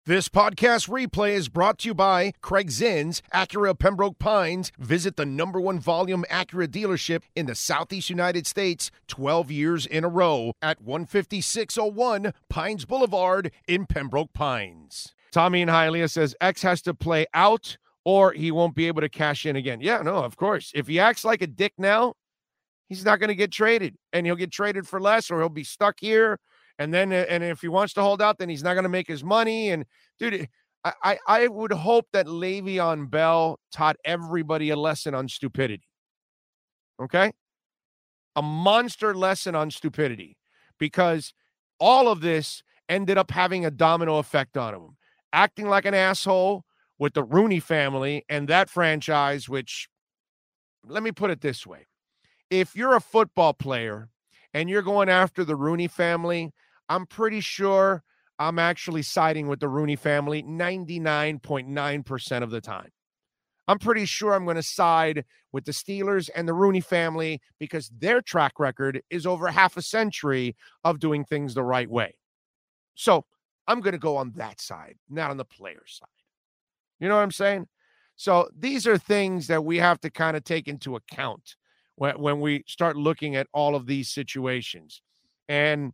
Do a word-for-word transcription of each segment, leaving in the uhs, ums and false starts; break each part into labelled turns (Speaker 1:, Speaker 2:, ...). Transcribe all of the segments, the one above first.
Speaker 1: This podcast replay is brought to you by Craig Zinn's Acura Pembroke Pines. Visit the number one volume Acura dealership in the Southeast United States twelve years in a row at one fifty-six oh one Pines Boulevard in Pembroke Pines. Tommy in Hialeah says X has to play out or he won't be able to cash in again. Yeah, no, of course. If he acts like a dick now, he's not going to get traded, and he'll get traded for less, or he'll be stuck here. And then, and if he wants to hold out, then he's not going to make his money. And dude, I, I, I would hope that Le'Veon Bell taught everybody a lesson on stupidity. Okay? A monster lesson on stupidity, because all of this ended up having a domino effect on him. Acting like an asshole with the Rooney family and that franchise, which, let me put it this way. If you're a football player and you're going after the Rooney family, I'm pretty sure I'm actually siding with the Rooney family ninety-nine point nine percent of the time. I'm pretty sure I'm going to side with the Steelers and the Rooney family because their track record is over half a century of doing things the right way. So I'm going to go on that side, not on the player side. You know what I'm saying? So these are things that we have to kind of take into account when, when we start looking at all of these situations. And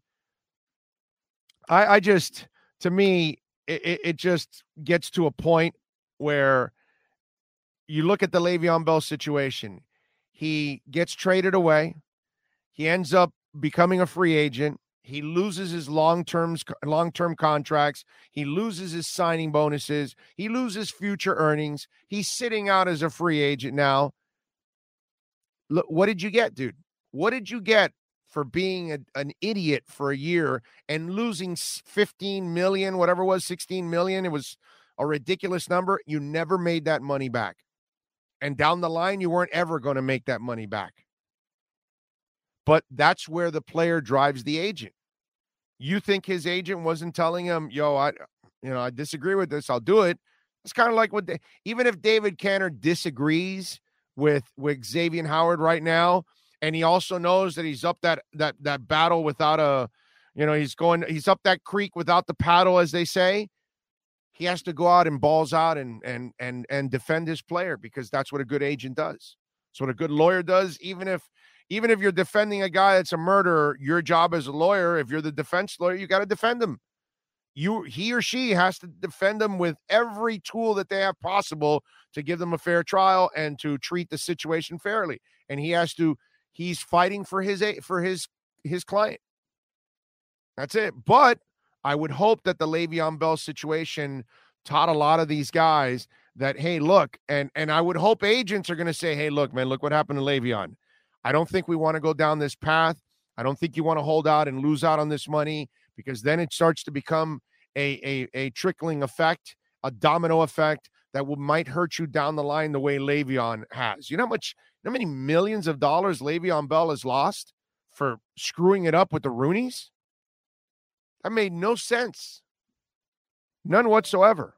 Speaker 1: I, I just, to me, it, it just gets to a point where you look at the Le'Veon Bell situation. He gets traded away. He ends up becoming a free agent. He loses his long-term, long-term contracts. He loses his signing bonuses. He loses future earnings. He's sitting out as a free agent now. Look, what did you get, dude? What did you get for being a, an idiot for a year and losing fifteen million, whatever it was, sixteen million? It was a ridiculous number. You never made that money back. And down the line, you weren't ever going to make that money back. But that's where the player drives the agent. You think his agent wasn't telling him, yo, I, you know, I disagree with this. I'll do it. It's kind of like what, they, even if David Canner disagrees with, with Xavier Howard right now, and he also knows that he's up that, that, that battle without a, you know, he's going, he's up that creek without the paddle, as they say. He has to go out and balls out and, and, and, and defend his player, because that's what a good agent does. That's what a good lawyer does. Even if, even if you're defending a guy that's a murderer, your job as a lawyer, if you're the defense lawyer, you got to defend him. You, he or she has to defend them with every tool that they have possible to give them a fair trial and to treat the situation fairly. And he has to, he's fighting for his, for his, his client. That's it. But I would hope that the Le'Veon Bell situation taught a lot of these guys that, hey, look, and, and I would hope agents are going to say, hey, look, man, look what happened to Le'Veon. I don't think we want to go down this path. I don't think you want to hold out and lose out on this money, because then it starts to become a, a, a trickling effect, a domino effect that will might hurt you down the line the way Le'Veon has. You know how much, you know how many millions of dollars Le'Veon Bell has lost for screwing it up with the Rooneys? That made no sense. None whatsoever.